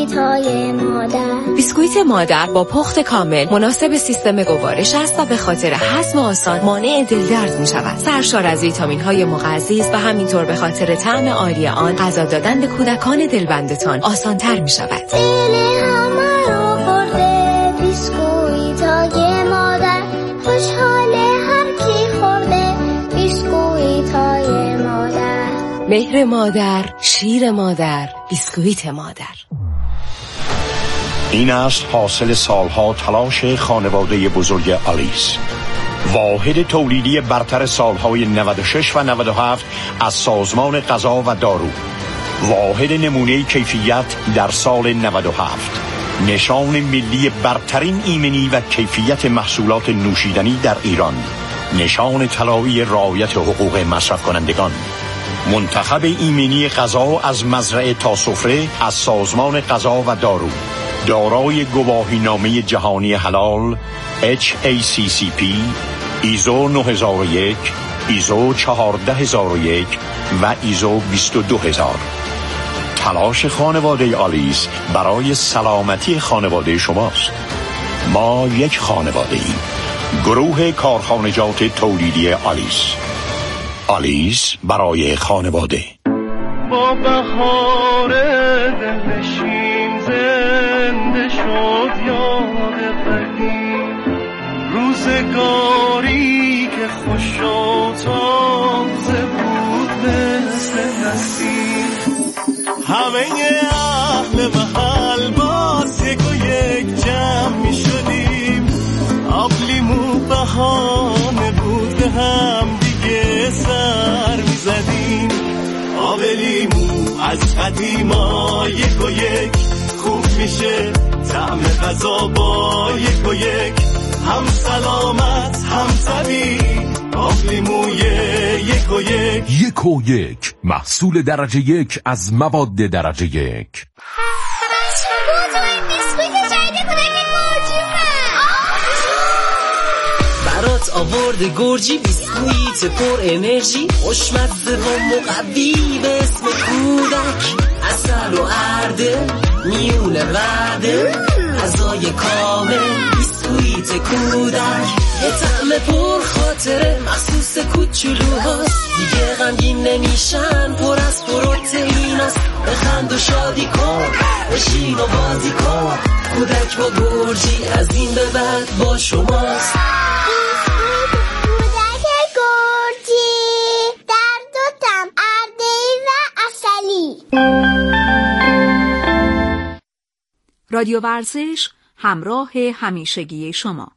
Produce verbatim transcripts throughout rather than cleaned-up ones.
بیسکویت‌های مادر. بیسکویت مادر با پخت کامل مناسب سیستم گوارش است و به خاطر هضم آسان مانع دلدرد می شود. سرشار از ویتامین‌های مغذی است و همینطور به خاطر طعم عالی آن غذا دادن به کودکان دلبندتان آسان‌تر می شود. دل همه رو برده بیسکویت‌های مادر، خوشحاله هر کی خورده بیسکویت‌های مادر. مهر مادر، شیر مادر، بیسکویت مادر. این است حاصل سالها تلاش خانواده بزرگ آلیس، واحد تولیدی برتر سالهای نود و شش و نود و هفت از سازمان غذا و دارو، واحد نمونه کیفیت در سال نود و هفت، نشان ملی برترین ایمنی و کیفیت محصولات نوشیدنی در ایران، نشان طلایی رعایت حقوق مصرف کنندگان، منتخب ایمنی غذا از مزرعه تا سفره از سازمان غذا و دارو، دارای گواهینامه جهانی حلال اچ ای سی سی پی، ایزو نه هزار و یک، ایزو چهارده هزار و یک و ایزو بیست و دو هزار. تلاش خانواده آلیس برای سلامتی خانواده شماست. ما یک خانواده ایم. گروه کارخانجات تولیدی آلیس. آلیس برای خانواده. با بهار دلنشین زنده شد یاد قدیم، روزگاری که خوش و تازه بود مثل نسیم. همه اهل محل باز یک و یک جمع می شدیم، آبلیمو بهانه بود به هم دیگه سر می زدیم. آب لیمو از قدیما یک و یک خوب میشه، طعم غذا با یک و یک هم سلامت هم طبیعی. آب لیموی یک و یک یک و یک محصول درجه یک از مواد درجه یک. برات آورده گرجی بیسکویت پر انرژی، خوشمزه و مقوی به اسم کودک، عسل و ارده میونه وعده، غذای کامل بیسکویت کودک، یه طعم پر خاطره مخصوص کوچولوهاست، دیگه غمگین نمیشن، پر از پروتئیناست. بخند و شادی کن، بشین و بازی کن، کودک با گرجی از این به بعد با شماست. رادیو ورزش، همراه همیشگی شما.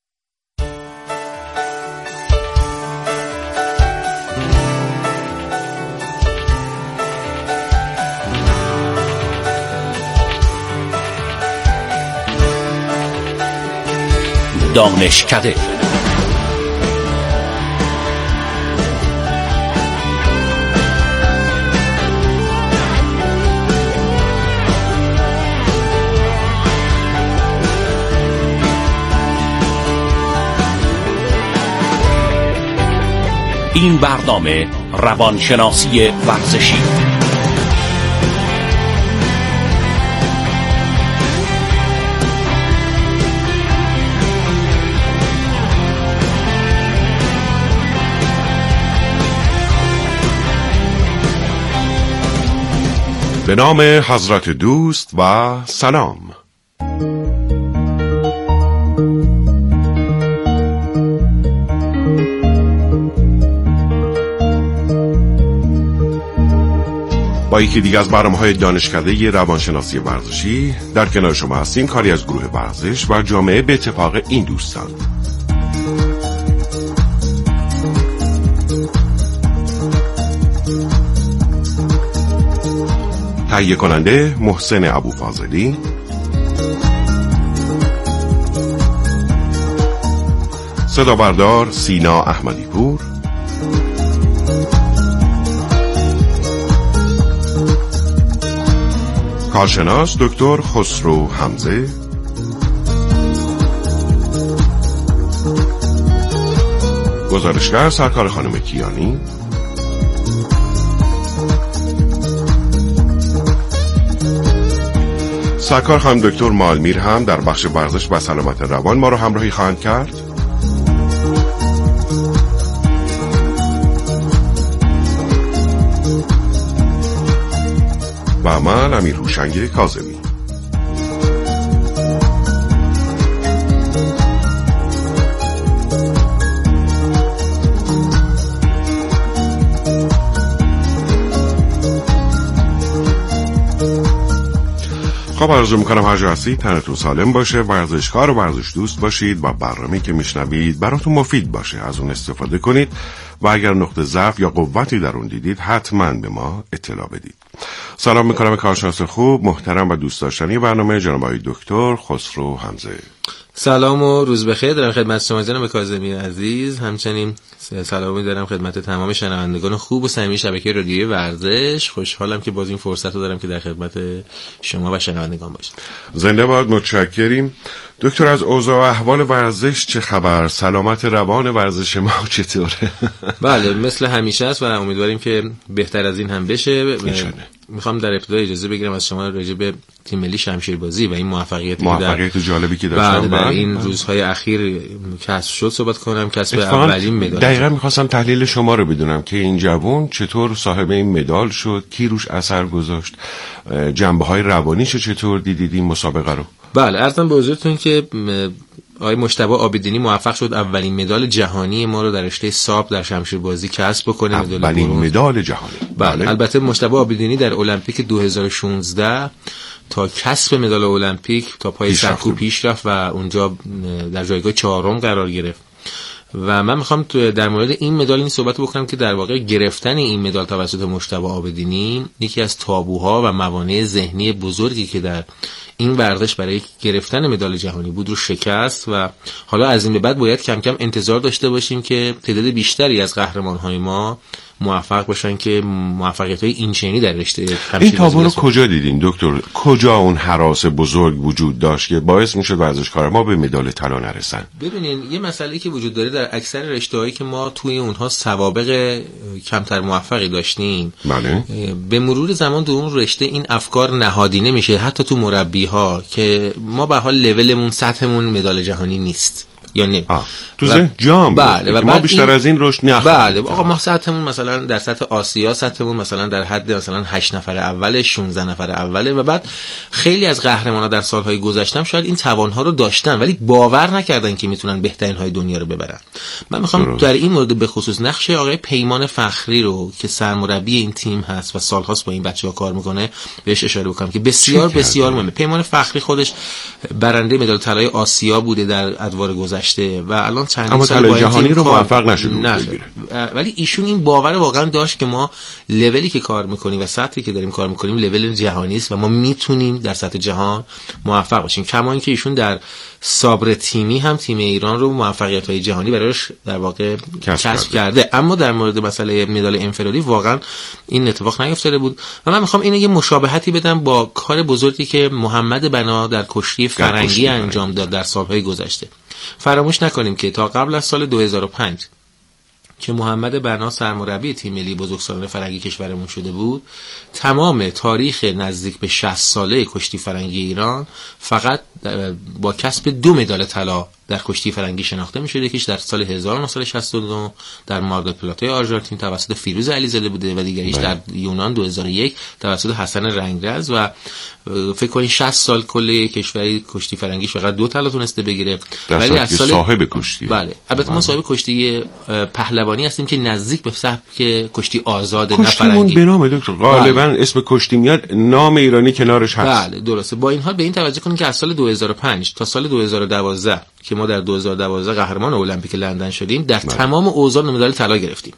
دانشکده این برنامه روانشناسی ورزشی. به نام حضرت دوست و سلام. با یکی دیگه از برنامه‌های دانشکده روانشناسی ورزشی در کنار شما هستیم، کاری از گروه ورزش و جامعه به اتفاق این دوستان. تهیه کننده محسن ابوفاضلی، صدا بردار سینا احمدی پور، کارشناس دکتر خسرو حمزه، گزارشگر سرکار خانم کیانی، سرکار خانم دکتر مالمیر هم در بخش ورزش و سلامت روان ما رو همراهی خواهند کرد. و من امیر هوشنگ کاظمی. خب آرزو میکنم هر جا هستید تنتون سالم باشه، ورزشکار و ورزش دوست باشید و برنامه‌ای که میشنوید براتون مفید باشه از اون استفاده کنید و اگر نقطه ضعف یا قوتی در اون دیدید حتما به ما اطلاع بدید. سلام میکنم کارشناس خوب محترم و دوست داشتنی برنامه جناب آقای دکتر خسرو حمزه. سلام و روز بخیر دارم خدمت شما جناب کاظمی عزیز. همچنین سلامی دارم خدمت تمام شنوندگان خوب و صمیمی شبکه رادیویی ورزش. خوشحالم که باز این فرصت رو دارم که در خدمت شما و شنوندگان باشم. زنده باد، متشکریم. دکتر از اوضاع و احوال ورزش چه خبر؟ سلامت روان ورزش ما چطوره؟ بله مثل همیشه است و امیدواریم که بهتر از این هم بشه. میخوام در ابتدا اجازه بگیرم از شما راجع به تیم ملی شمشیربازی و این موفقیتی موفقیت که در جالبی که داشتن در این من. روزهای اخیر کسب شد صحبت کنم. کسب اولین مدال. دقیقاً میخواستم تحلیل شما رو بدونم که این جوان چطور صاحب این مدال شد، کی روش اثر گذاشت، جنبه‌های روانیش چطور دیدید این مسابقه رو؟ بله عرضم به حضورتون که آقای مجتبی عابدینی موفق شد اولین مدال جهانی ما رو در رشته ساب در شمشیربازی کسب بکنه. اولین مدال جهانی. بله. بله البته مجتبی عابدینی در المپیک دو هزار و شانزده تا کسب مدال المپیک تا پای سرکوب پیش رفت و اونجا در جایگاه چهارم قرار گرفت. و من میخوام در مورد این مدال این صحبت بکنم که در واقع گرفتن این مدال توسط مجتبی عابدینی یکی از تابوها و موانع ذهنی بزرگی که در این ورزش برای گرفتن مدال جهانی بود رو شکست و حالا از این به بعد باید کم کم انتظار داشته باشیم که تعداد بیشتری از قهرمان‌های ما موفق باشن که موفقیت‌های اینچنینی در رشته شمشیربازی. این تابو رو کجا دیدین دکتر؟ کجا اون هراس بزرگ وجود داشت که باعث میشد ورزشکار ما به مدال طلا نرسن؟ ببینین یه مسئله که وجود داره در اکثر رشته‌هایی که ما توی اونها سوابق کمتر موفقی داشتیم، بله، به مرور زمان تو اون رشته این افکار نهادینه میشه حتی تو مربی‌ها که ما به حال لولمون سطحمون مدال جهانی نیست یا نه تو ذهن جام. بله و ما بیشتر این... از این رشد نخواهیم. بله آقا ما سطحمون مثلا در سطح آسیا سطحمون مثلا در حد مثلا هشت نفر اوله شانزده نفر اوله و بعد خیلی از قهرمانا در سالهای گذشته شاید این توانها رو داشتن ولی باور نکردن که میتونن بهترین های دنیا رو ببرن. من میخوام درست. در این مورد به خصوص نقش آقای پیمان فخری رو که سرمربی این تیم هست و سالهاست با این بچه‌ها کار میکنه بهش اشاره بکنم که بسیار بسیار مهمه. پیمان فخری خودش برنده مدال طلای آسیا بوده در ادوار گذشته و الان چند سال جهانی رو موفق نشد. ولی ایشون این باور واقعا داشت که ما لولی که کار میکنیم و سطحی که داریم کار میکنیم لول جهانی است و ما میتونیم در سطح جهان موفق باشیم. کما اینکه ایشون در صبر تیمی هم تیم ایران رو موفقیت‌های جهانی برایش در واقع کسب, کسب کرده. اما در مورد مسئله مدال انفرادی واقعا این اتفاق نیفتاده بود و من میخوام اینو یه مشابهتی بدم با کار بزرگی که محمد بنا در کشتی فرنگی انجام داد در سالهای گذشته. فراموش نکنیم که تا قبل از سال دو هزار و پنج که محمد بنا سرمربی تیم ملی بزرگسالان فرنگی کشورمون شده بود تمام تاریخ نزدیک به شصت ساله کشتی فرنگی ایران فقط با کسب دو مدال طلا در کشتی فرنگی شناخته می‌شد. یکیش در سال هزار و نهصد و شصت و دو در مار دل پلاتای آرژانتین توسط فیروز علیزاده بوده و دیگریش در یونان دو هزار و یک توسط حسن رنگرز و فکر کنید شصت سال کل کشوری کشتی فرنگیش فقط دو طلا تونسته بگیره. ولی از سال صاحب کشتی بله البته ما صاحب کشتی پهلوانی هستیم که نزدیک به سبک کشتی آزاد نه فرنگی. به نام دکتر غالبا اسم کشتی میاد نام ایرانی کنارش هست. بله درسته. با این حال به این توجه کنید که از سال دو هزار و پنج تا سال دو هزار و دوازده که ما در دو هزار و دوازده قهرمان المپیک لندن شدیم در بله. تمام اوزان مدال طلا گرفتیم.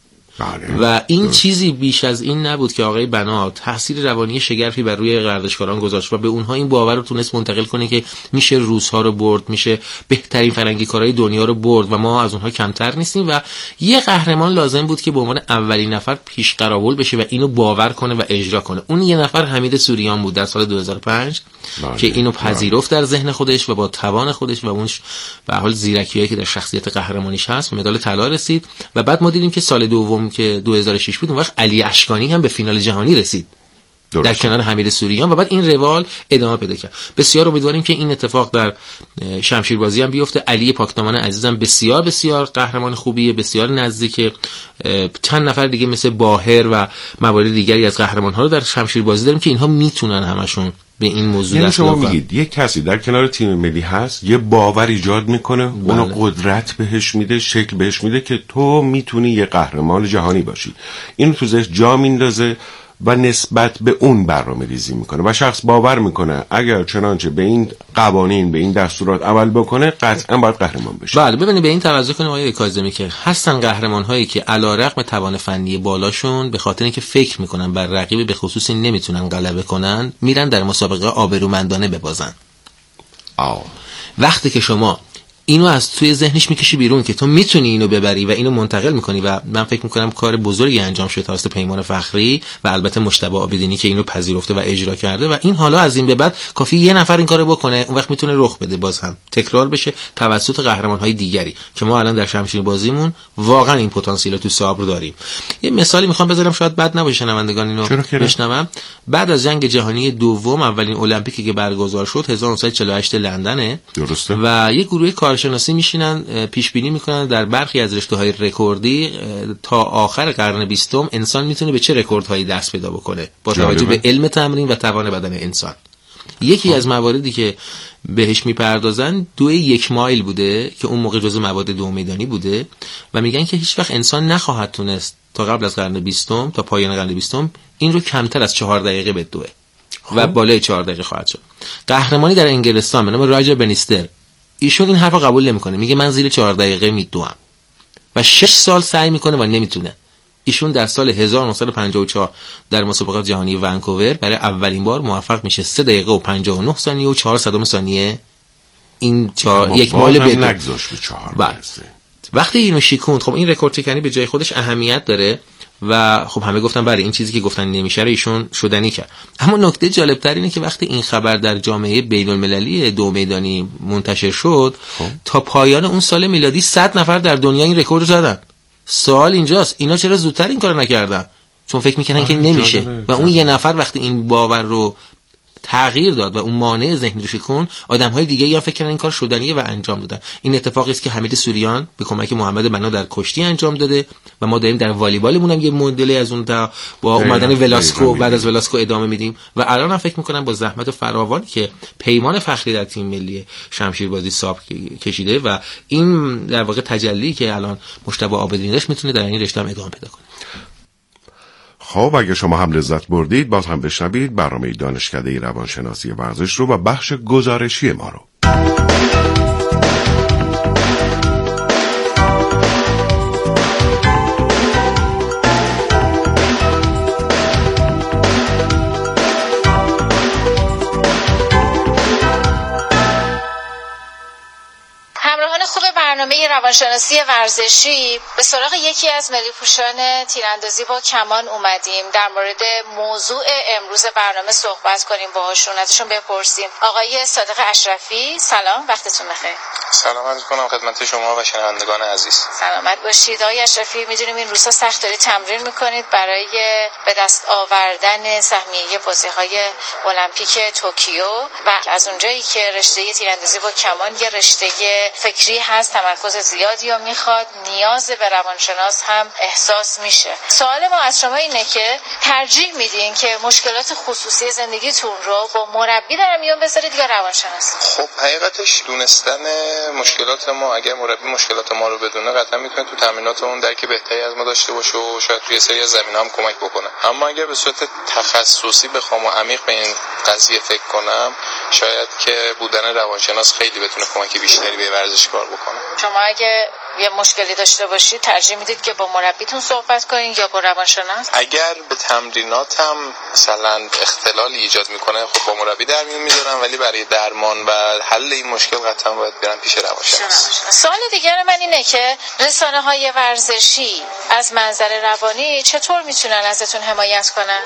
بله. و این درست. چیزی بیش از این نبود که آقای بنا تاثیر روانی شگرفی بر روی ورزشکاران گذاشت و به اونها این باور رو تونست منتقل کنه که میشه روزها رو برد، میشه بهترین فرنگی کارهای دنیا رو برد و ما از اونها کمتر نیستیم و یه قهرمان لازم بود که به عنوان اولین نفر پیش قراول بشه و اینو باور کنه و اجرا کنه. اون یه نفر حمید سوریان بود در سال دو هزار و پنج بله. که اینو پذیرفت در ذهن خودش و با توان خودش و اون به حال زیرکیایی که در شخصیت قهرمانیش هست مدال طلا رسید و بعد ما دیدیم که سال دوم که دو هزار و شش بود اون وقت علی اشکانی هم به فینال جهانی رسید در کنار حمید سوریان و بعد این روال ادامه پیدا کرد. بسیار امیدواریم که این اتفاق در شمشیربازی هم بیفته. علی پاکدامان عزیزم بسیار بسیار قهرمان خوبیه، بسیار نزدیک. چند نفر دیگه مثل باهر و موارد دیگری از قهرمان ها رو در شمشیربازی داریم که اینها میتونن همشون به این موضوع یعنی دست شما بیارن. میگید یک کسی در کنار تیم ملی هست، یه باور ایجاد میکنه، بله. اونو قدرت بهش میده، شکل بهش میده که تو میتونی یه قهرمان جهانی باشی. اینو تو ذهن جا میندازه و نسبت به اون برنامه ریزی میکنه و شخص باور میکنه اگر چنانچه به این قوانین، به این دستورات عمل بکنه قطعا باید قهرمان بشه. بله ببینید، به این توجه کنیم آقای کاظمی که هستن قهرمان هایی که علیرغم توان فنی بالاشون به خاطر اینکه فکر میکنن بر رقیب به خصوصی نمیتونن غلبه کنن، میرن در مسابقه آبرومندانه ببازن. آه. وقتی که شما اینو از توی ذهنش میکشی بیرون که تو میتونی اینو ببری و اینو منتقل میکنی و من فکر میکنم کار بزرگی انجام شده توسط پیمان فخری و البته مجتبی عابدینی که اینو پذیرفته و اجرا کرده و این حالا از این به بعد کافی یه نفر این کارو بکنه، اون وقت میتونه رخ بده، باز هم تکرار بشه توسط قهرمان‌های دیگری که ما الان در شمشیر بازیمون واقعا این پتانسیل تو صبر داریم. یه مثالی میخوام بذارم شاید بد نباشه شنوندگان اینو بشنون. بعد از جنگ جهانی دوم اولین المپیکی که برگزار شد هزار و نهصد و چهل و هشت لندنه. درسته. و یه گروه کارشناسی میشینن پیش بینی میکنن در برخی از رشته‌های رکوردی تا آخر قرن بیستم انسان میتونه به چه رکوردهایی دست پیدا بکنه با توجه به علم تمرین و توان بدن انسان. یکی از مواردی که بهش میپردازن دو یک مایل بوده که اون موقع جزو مواد دو میدانی بوده و میگن که هیچ وقت انسان نخواهد تونست تا قبل از قرن بیستم تا پایان قرن بیستم این رو کمتر از چهار دقیقه بدوه و بالای چهار دقیقه خواهد شد. قهرمانی در انگلستان به نام راجر بنیستر، ایشون این حرفو قبول نمیکنه، میگه من زیر چهار دقیقه میدوام و شش سال سعی میکنه و نمیتونه. ایشون در سال هزار و نهصد و پنجاه و چهار در مسابقات جهانی ونکوور برای اولین بار موفق میشه سه دقیقه و پنجاه و نه ثانیه و چهار صدم ثانیه این چهار یک مایل بدو. نگذاشت به چهار برسه. وقتی اینو شیکوند، خب این رکورد شکنی به جای خودش اهمیت داره و خب همه گفتن بله این چیزی که گفتن نمیشه رو ایشون شدنی کرد. اما نکته جالب تر اینه که وقتی این خبر در جامعه بین المللی دو میدانی منتشر شد خب. تا پایان اون سال میلادی صد نفر در دنیا این رکورد زدن. سوال اینجاست اینا چرا زودتر این کارو نکردن؟ چون فکر میکنن که نمیشه جاده. و اون یه نفر وقتی این باور رو تغییر داد و اون مانع ذهنی رو شکن، آدم‌های دیگه یا فکر کردن این کار شدنیه و انجام دادن. این اتفاقی است که حمید سوریان به کمک محمد بنا در کشتی انجام داده و ما داریم در والیبالمون هم یه مدلی از اون تا با اومدن ولاسکو بعد از ولاسکو ادامه میدیم و الان هم فکر میکنم با زحمت فراوانی که پیمان فخری در تیم ملی شمشیربازی صاحب کشیده و این در واقع تجلی که الان مجتبی عابدینی داشت میتونه در این رشته هم ادامه پیدا کنه. خب اگه شما هم لذت بردید باز هم بشنوید برنامه دانشکده روانشناسی ورزش رو و بخش گزارشی ما رو. برنامه روانشناسی ورزشی به سراغ یکی از ملی پوشان تیراندازی با کمان اومدیم در مورد موضوع امروز برنامه صحبت کنیم، باهاشون ازشون بپرسیم. آقای صادق اشرفی سلام، وقتتون بخیر. سلام عرض کنم خدمت شما و شنوندگان عزیز. سلامت باشید. آقای اشرفی میدونیم این روزها سخت دارید تمرین میکنید برای به دست آوردن سهمیه بازی‌های المپیک توکیو و از اونجایی که رشته تیراندازی با کمان یه رشته فکری هست، تمرکز زیادی رو میخواد، نیاز به روانشناس هم احساس میشه. سوال ما از شما اینه که ترجیح میدین که مشکلات خصوصی زندگیتون رو با مربی در میون بذارید یا روانشناس؟ خب حقیقتش دونستن مشکلات ما، اگر مربی مشکلات ما رو بدونه قطعا میتونه تو تمرینات اون درک بهتری از ما داشته باشه و شاید توی سری از زمینه‌ها هم کمک بکنه. اما اگر به صورت تخصصی بخوام و عمیق به این قضیه فکر کنم، شاید که بودن روانشناس خیلی بتونه کمک بیشتری به ورزشکار بکنه. شما اگه یه مشکلی داشته باشید ترجیح میدید که با مربیتون صحبت کنین یا با روانشناس؟ اگر به تمریناتم مثلا اختلالی ایجاد میکنه خب با مربی در میون میذارم، ولی برای درمان و حل این مشکل قطعا باید برم پیش روانشناس. سوال دیگر من اینه که رسانه‌های ورزشی از منظر روانی چطور میتونن ازتون حمایت کنن؟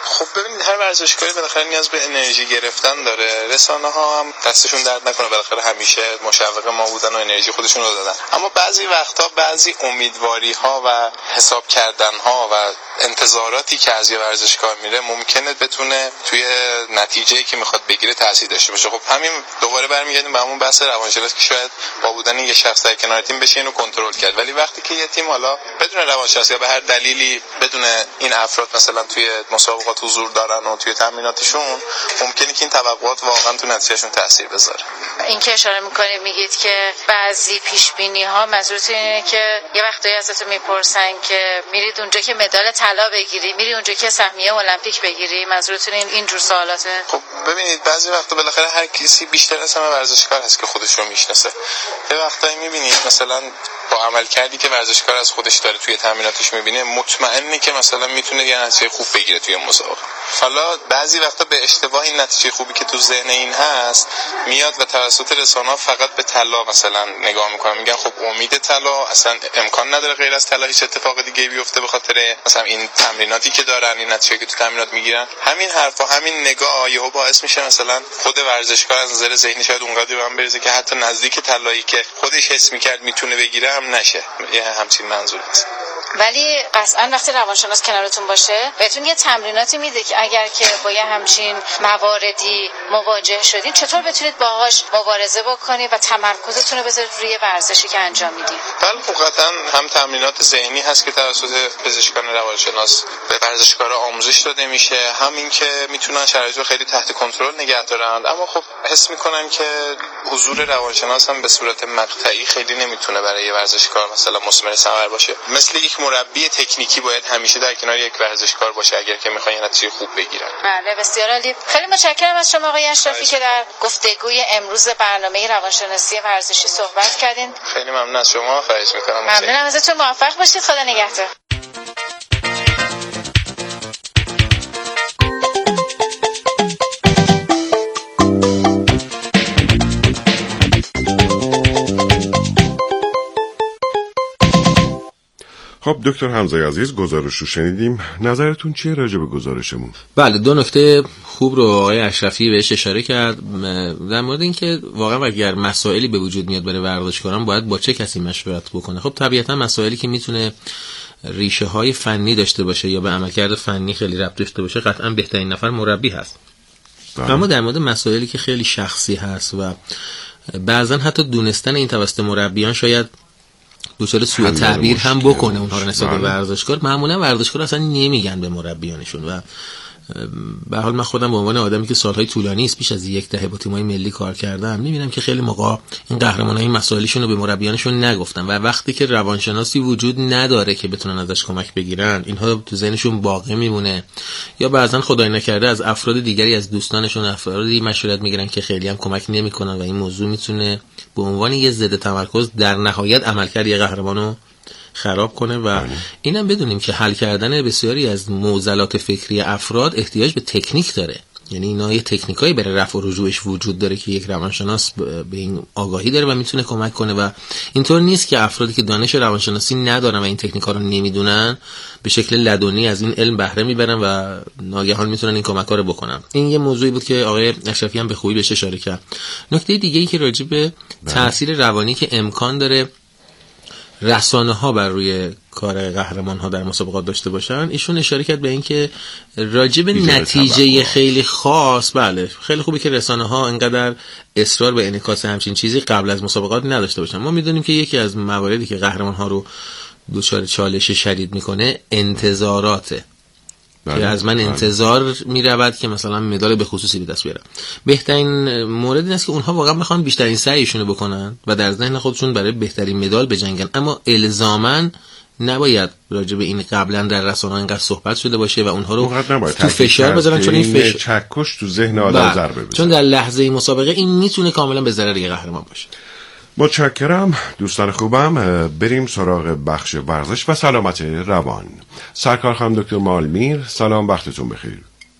خب ببینید هر ورزشکاری بالاخره نیاز به انرژی گرفتن داره. رسانه ها هم دستشون درد نکنه، بالاخره همیشه مشوق ما بودن و انرژی خودشون رو دادن. اما بعضی وقتا بعضی امیدواری ها و حساب کردن ها و انتظاراتی که از یه ورزشکار میره ممکنه بتونه توی نتیجه‌ای که میخواد بگیره تاثیر داشته باشه. خب همین دوباره برمیگردیم به همون بحث روانشناسی که شاید با بودن یه شخص در کنار تیم بشه اینو کنترل کرد، ولی وقتی که یه تیم حالا بدون روانشناس یا به هر دلیلی بدون این افراد مثلا توی مسابقات حضور دارن و توی تمریناتشون، ممکنه که این توقعات واقعا تو نتیجهشون تاثیر بذاره. این که اشاره می‌کنید میگید که بعضی پیش‌بینی‌ها منظورتون اینه که یه وقتایی ازتون میپرسن که میرید اونجا که مدال طلا بگیری، میری اونجا که سهمیه المپیک بگیری، منظورتون این اینجور سوالاته؟ خب ببینید بعضی وقتا بالاخره هر کسی بیشتر از همه ورزشکار هست که خودش رو میشناسه. یه وقتایی میبینید مثلا با عمل کردی که ورزشکار از خودش داره توی تمریناتش میبینه، مطمئنه که مثلا میتونه یه نتیجه خوب بگیره توی مسابقه. حالا بعضی وقتا به اشتباه این نتیجه خوبی که تو ذهن این هست میاد و توسط رسانه‌ها فقط به طلا مثلا نگاه میکنن، میگن خب امید طلا اصلا امکان نداره غیر از طلا هیچ اتفاق دیگه بیفته به خاطر مثلا این تمریناتی که دارن، این نتیجه که تو تمرینات میگیرن. همین حرفا همین نگاه یهو باعث میشه مثلا خود ورزشکار از نظر ذهنی شاید اونقدر به هم برسه که حتی نزدیک طلایی که خودش حس میکرد میتونه بگیره هم نشه. یه همچین منظور هست. ولی قطعا وقتی روانشناس کنارتون باشه بهتون یه تمریناتی میده که اگر که با یه همچین مواردی مواجه شدین چطور بتونید باهاش مبارزه بکنید و تمرکزتون رو بذارید روی ورزشی که انجام میدید. بله قطعا هم تمرینات ذهنی هست که توسط پزشکان روانشناس به ورزشکارا آموزش داده میشه، همین که میتونن شرایط رو خیلی تحت کنترل نگه دارن. اما خب حس میکنم که حضور روانشناس هم به صورت مقطعی خیلی نمیتونه برای ورزشکار مثلا مثمر ثمر باشه. مثل یک مربی تکنیکی باید همیشه در کنار یک ورزشکار باشه اگر که میخواین نتیجه خوب بگیرن. بله بسیار عالی. خیلی متشکرم از شما آقای اشرفی که در گفتگوی امروز برنامه روانشناسی ورزشی صحبت کردین. خیلی ممنون از شما، خواهش میکنم. ممنونم ازتون، موفق باشید، خدا نگهدار. خب دکتر حمزه عزیز گزارش رو شنیدیم، نظرتون چیه راجع به گزارشمون؟ بله دو نکته خوب رو آقای اشرفی بهش اشاره کرد در مورد اینکه واقعا اگر مسائلی به وجود میاد برای ورزشکاران باید با چه کسی مشورت بکنه. خب طبیعتا مسائلی که میتونه ریشه های فنی داشته باشه یا به عملکرد فنی خیلی ربط داشته باشه قطعا بهترین نفر مربی هست. بله. اما در مورد مسائلی که خیلی شخصی هست و بعضا حتی دونستن این توسط مربیان شاید دوچار سوء تعبیر هم بکنه اونها رو نسبت به ورزشکار، معمولا ورزشکار اصلا نمیگن به مربیانشون. و به حال من خودم به عنوان آدمی که سالهای طولانی است پیش از یک دهه با تیم‌های ملی کار کردم می‌بینم که خیلی موقع این قهرمان‌ها این مسائلشون رو به مربیانشون نگفتن و وقتی که روانشناسی وجود نداره که بتونن ازش کمک بگیرن اینها تو ذهنشون باقی میمونه یا بعضن خدای نکرده از افراد دیگری از دوستانشون افرادی مشورت میگیرن که خیلی هم کمک نمی‌کنن و این موضوع میتونه به عنوان یه ضد تمرکز در نهایت عملکرد یه قهرمانو خراب کنه و اینم بدونیم که حل کردن بسیاری از معضلات فکری افراد احتیاج به تکنیک داره. یعنی اینا یه تکنیکایی برای رفع و رجوعش وجود داره که یک روانشناس به این آگاهی داره و میتونه کمک کنه و اینطور نیست که افرادی که دانش روانشناسی ندارن و این تکنیکا رو نمیدونن به شکل لدنی از این علم بهره میبرن و ناگهان میتونن این کمکا رو بکنن. این یه موضوعی بود که آقای اشرفی هم به خوبی بهش اشاره کرد. نکته دیگه ای که راجع به تاثیر روانی که امکان داره رسانه ها بر روی کار قهرمان ها در مسابقات داشته باشن، ایشون اشاره کرد به این که راجع به نتیجه خیلی خاص، بله خیلی خوبه که رسانه ها انقدر اصرار به انعکاس همچین چیزی قبل از مسابقات نداشته باشن. ما میدونیم که یکی از مواردی که قهرمان ها رو دچار چالش شدید میکنه انتظاراته بله. که از من انتظار میرود که مثلا مدال به خصوصی به دست بیارم. بهترین مورد این است که اونها واقعا میخوان بیشترین سعیشون رو بکنن و در ذهن خودشون برای بهترین مدال بجنگن، اما الزاماً نباید راجع به این قبلا در رسانه‌ها اینقدر صحبت شده باشه و اونها رو تو فشار بذارن، چون این فشار چکش تو ذهن آدم ضربه بزنه، چون در لحظه مسابقه این میتونه کاملا به ضرر قهرمان باشه. متشکرم دوستان خوبم. بریم سراغ بخش ورزش و سلامت روان. سرکار خانم دکتر مالمیر، سلام، وقتتون بخیر.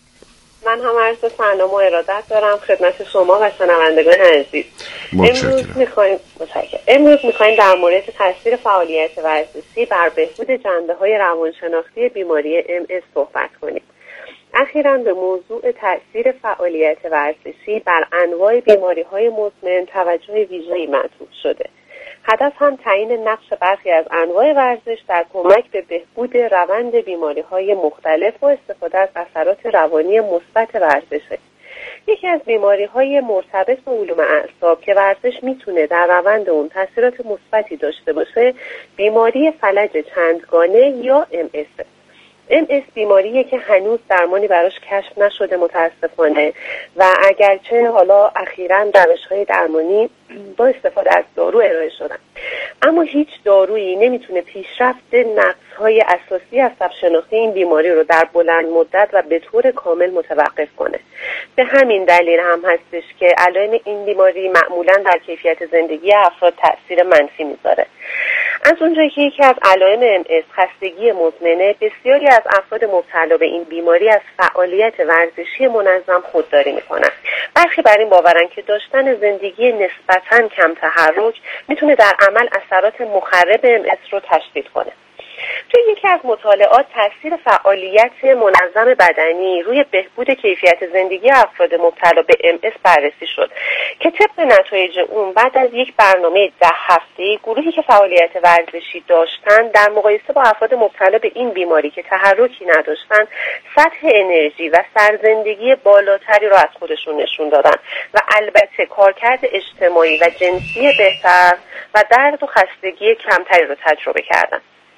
من هم عرض سلام و ارادت دارم خدمت شما و شنوندگان عزیز. امروز میخوایم امروز میخوایم در مورد تاثیر فعالیت ورزشی بر بهبود جنبه‌های روانشناختی بیماری ام اس صحبت کنیم. اخیراً به موضوع تأثیر فعالیت ورزشی بر انواع بیماری‌های مزمن توجه ویژه‌ای مطلوب شده. هدف هم تعیین نقش برخی از انواع ورزش در کمک به بهبود روند بیماری‌های مختلف و استفاده از اثرات روانی مثبت ورزشه. یکی از بیماری‌های مرتبط با علوم اعصاب که ورزش میتونه در روند اون تاثیرات مثبتی داشته باشه، بیماری فلج چندگانه یا ام اس. ام اس بیماریه که هنوز درمانی براش کشف نشده متاسفانه و اگرچه حالا اخیراً روش‌های درمانی با استفاده از دارو ارائه شدن، اما هیچ دارویی نمیتونه پیشرفت نقص‌های اساسی عصب شناختی این بیماری رو در بلند مدت و به طور کامل متوقف کنه. به همین دلیل هم هستش که علائم این بیماری معمولاً در کیفیت زندگی افراد تأثیر منفی میذاره. از اونجایی که یکی از علائم ام اس خستگی مزمنه، بسیاری از افراد مبتلا به این بیماری از فعالیت ورزشی منظم خودداری میکنن. برخی بر این باورن که داشتن زندگی نسبتاً کم تحرک میتونه در عمل اثرات مخرب ام اس رو تشدید کنه. توی یکی از مطالعات تاثیر فعالیت منظم بدنی روی بهبود کیفیت زندگی افراد مبتلا به ام اس بررسی شد که طبق نتایج اون بعد از یک برنامه ده هفته‌ای گروهی که فعالیت ورزشی داشتن در مقایسه با افراد مبتلا به این بیماری که تحرکی نداشتن، سطح انرژی و سرزندگی بالاتری رو از خودشون نشون دادن و البته کارکرد اجتماعی و جنسی بهتر و درد و خستگی کمتری رو تجربه کردن.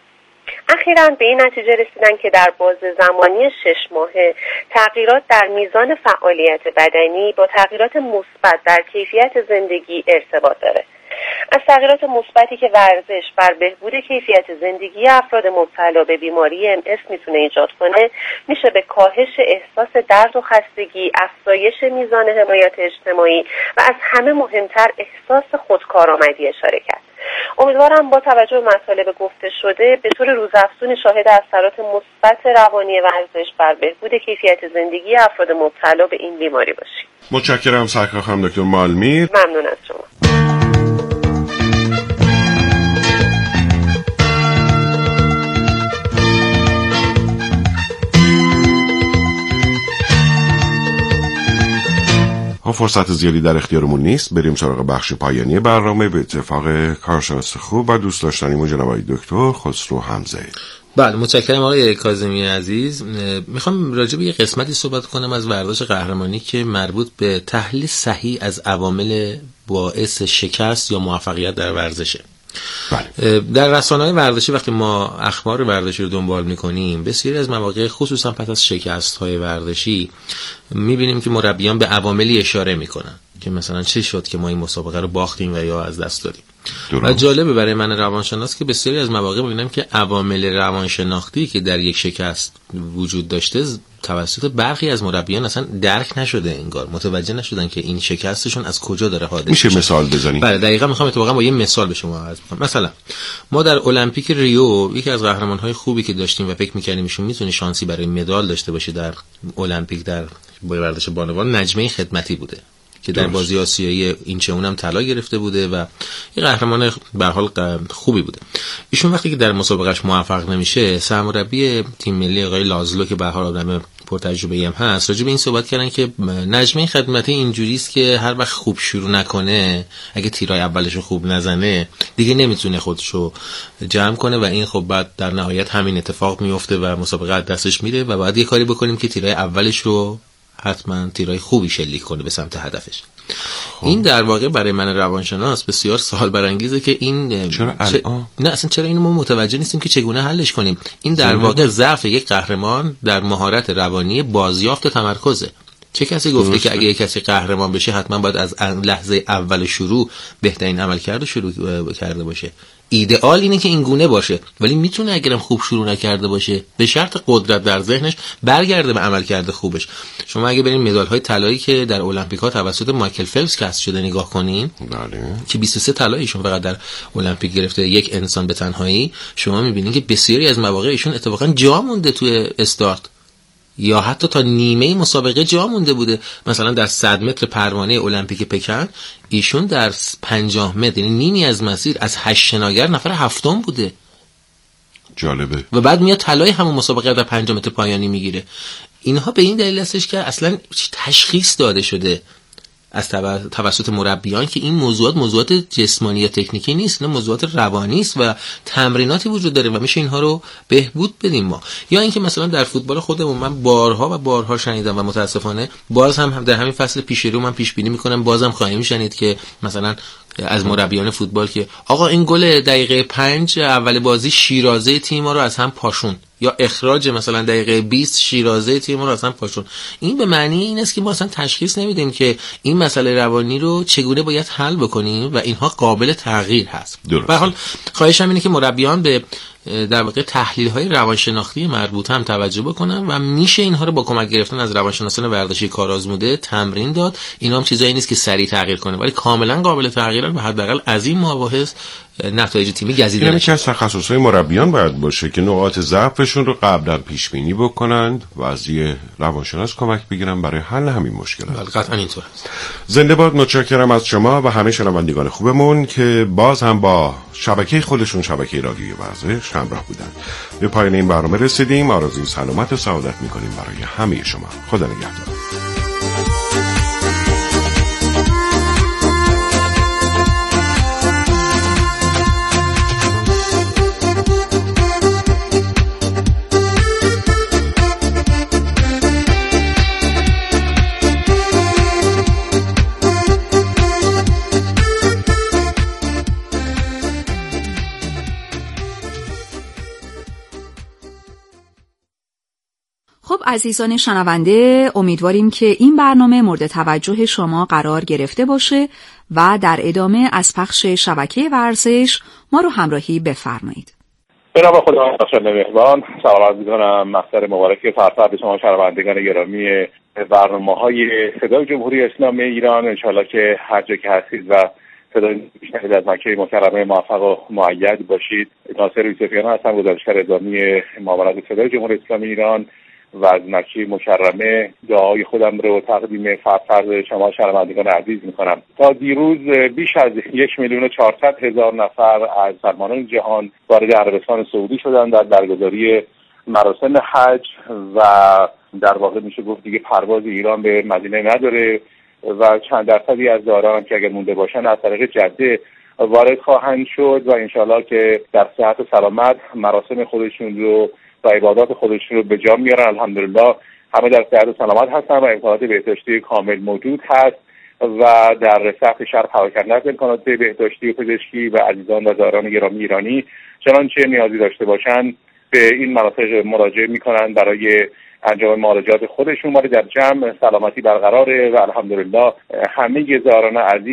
اخیراً به این نتیجه رسیدن که در باز زمانی شش ماهه تغییرات در میزان فعالیت بدنی با تغییرات مثبت در کیفیت زندگی ارتباط داره. از تغییرات مثبتی که ورزش بر بهبود کیفیت زندگی افراد مبتلا به بیماری ام اس میتونه ایجاد کنه، میشه به کاهش احساس درد و خستگی، افزایش میزان حمایت اجتماعی و از همه مهمتر احساس خودکارآمدی اشاره کرد. امیدوارم با توجه به مطالب گفته شده به طور روزافزون شاهد اثرات مثبت روانی ورزش بر بهبود کیفیت زندگی افراد مبتلا به این بیماری باشید. متشکرم سرکار خانم دکتر مالمیر. ممنون از شما. فرصت زیادی در اختیارمون نیست، بریم سراغ بخش پایانی برنامه. به اتفاق کارشناس خوب و دوست داشتنیمون جناب آقای دکتر خسرو حمزه. بله متشکرم آقای کاظمی عزیز. میخوام راجع به یه قسمتی صحبت کنم از ورزش قهرمانی که مربوط به تحلیل صحیح از عوامل باعث شکست یا موفقیت در ورزشه. بله. در رسانه‌های ورزشی وقتی ما اخبار ورزشی رو دنبال می‌کنیم، بسیاری از مواقع خصوصا پس از شکست‌های ورزشی می‌بینیم که مربیان به عواملی اشاره می‌کنن که مثلا چه شد که ما این مسابقه رو باختیم و یا از دست دادیم. و جالبه برای من روانشناس که بسیاری از مواقع می‌بینم که عوامل روانشناختی که در یک شکست وجود داشته توسط برخی از مربیان اصلا درک نشده، انگار متوجه نشدن که این شکستشون از کجا داره حادث میشه. میشه مثال بزنید؟ بله دقیقاً میخوام اتفاقا با یه مثال به شما عرض کنم. مثلا ما در المپیک ریو یکی از قهرمان‌های خوبی که داشتیم و فکر می‌کردیم ایشون میتونه شانسی برای مدال داشته باشه در المپیک در ورزش بانوان، نجمه خدمتی بوده که در بازی آسیایی این چه اونم طلا گرفته بوده و یه قهرمان به هر حال خوبی بوده. ایشون وقتی که در مسابقهش موفق نمیشه، سرمربی تیم ملی آقای لازلو که به هر حال آدم پرتجربه‌ای هم هست، راجع به این صحبت کردن که نجمه خدمتی اینجوری است که هر وقت خوب شروع نکنه، اگه تیرای اولشو خوب نزنه، دیگه نمیتونه خودشو جمع کنه و این خب بعد در نهایت همین اتفاق میفته و مسابقه از دستش میره و بعد یه کاری بکنیم که تیرای اولش رو حتما تیرای خوبی شلیک کنه به سمت هدفش. خوب. این در واقع برای من روانشناس بسیار سوال برانگیزه که این چرا چه... نه اصلا چرا اینو ما متوجه نیستیم که چگونه حلش کنیم. این در زمین. واقع ضعف یک قهرمان در مهارت روانی بازیافت و تمرکزه. چه کسی گفته درسته. که اگه یک کسی قهرمان بشه حتما باید از لحظه اول شروع بهترین عمل کرده شروع کرده باشه؟ ایدئال اینه که این گونه باشه، ولی میتونه اگرم خوب شروع نکرده باشه به شرط قدرت در ذهنش برگرده به عمل کرده خوبش. شما اگه برین مدال های طلایی که در المپیک‌ها توسط مایکل فلپس کسب شده نگاه کنین، بله، که بیست و سه طلا ایشون فقط در المپیک گرفته، یک انسان به تنهایی، شما میبینین که بسیاری از مواقع ایشون اتفاقا جا مونده توی استارت یا حتی تا نیمه مسابقه جا مونده بوده. مثلا در صد متر پروانه المپیک پکن ایشون در پنجاه متر یعنی نیمی از مسیر از هشت شناگر نفر هفتم بوده. جالبه. و بعد میاد طلای همون مسابقه در پنجاه متر پایانی میگیره. اینها به این دلیل هستش که اصلا تشخیص داده شده از توسط مربیان که این موضوعات موضوعات جسمانی یا تکنیکی نیست، نه موضوعات روانی است و تمریناتی وجود داره و میشه اینها رو بهبود بدیم ما. یا اینکه مثلا در فوتبال خودمون من بارها و بارها شنیدم و متاسفانه باز هم در همین فصل پیش رو من پیش بینی میکنم بازم خواهیم شنید که مثلا از مربیان فوتبال که آقا این گل دقیقه پنج اول بازی شیرازه تیم ما رو از هم پاشون، یا اخراج مثلا دقیقه بیست شیرازه تیم رو اصلا پاشون. این به معنی این است که ما اصلا تشخیص نمیدیم که این مسئله روانی رو چگونه باید حل بکنیم و اینها قابل تغییر هست. به هر حال خواهشم اینه که مربیان به در واقع تحلیل‌های روانشناختی مربوط هم توجه بکنن و میشه اینها رو با کمک گرفتن از روانشناسان ورزشی کارآزموده تمرین داد. اینا هم چیزایی نیست که سریع تغییر کنه ولی کاملا قابل تغییرن و حداقل از این مباحث نتایج تیمی گزیده نشه. یعنی از تخصص‌های مربیان باید باشه که نقاط ضعفشون رو قبلا پیش بینی بکنند و از یه روانشناس کمک بگیرن برای حل همین مشکلات. بله قطعا اینطور است. زنده باد. متشکرم از شما و همه شنوندگان خوبمون که باز هم با شبکه خودشون شبکه رادیوی ورزش همراه بودن. به پایان این برنامه رسیدیم. آرزوی سلامت و سعادت می‌کنیم برای همه شما. خدا نگهدار. خب عزیزان شنونده، امیدواریم که این برنامه مورد توجه شما قرار گرفته باشه و در ادامه از پخش شبکه ورزش ما رو همراهی بفرمایید. به نام خدا بخشنده مهربان، سلام می‌کنم. مفطر مبارک فرفر به شما شنوندگان گرامی برنامه‌های صدای جمهوری اسلامی ایران. انشالله که هر جا که هستید و صدای میشنوید از مکه مکرمه موفق و مؤید باشید. ناصر یوسفیان هستم، گزارشگر اداری معاونت صدای جمهوری اسلامی ایران و از مکه مکرمه دعای خودم رو تقدیم فرفر شما شنوندگان عزیز میکنم. تا دیروز بیش از یک میلیون و چهارصد هزار نفر از مسلمانان جهان وارد عربستان سعودی شدند در برگزاری مراسم حج و در واقع میشه گفت دیگه پرواز ایران به مدینه نداره و چند درصدی از داران که اگر مونده باشن از طریق جده وارد خواهند شد و انشالله که در صحت و سلامت مراسم خودشون رو و عبادات خودشون رو به جا میارن. الحمدلله همه در صحت و سلامت هستن و امکانات بهداشتی کامل موجود هست و در سطح شرق حرکت نقل امکانات بهداشتی و پزشکی و عزیزان و داران گرامی ایرانی چنانچه نیازی داشته باشن به این مناطق مراجعه میکنن برای انجام معالجات خودشون. ما در جمع سلامتی برقراره و الحمدلله همه داران عزیز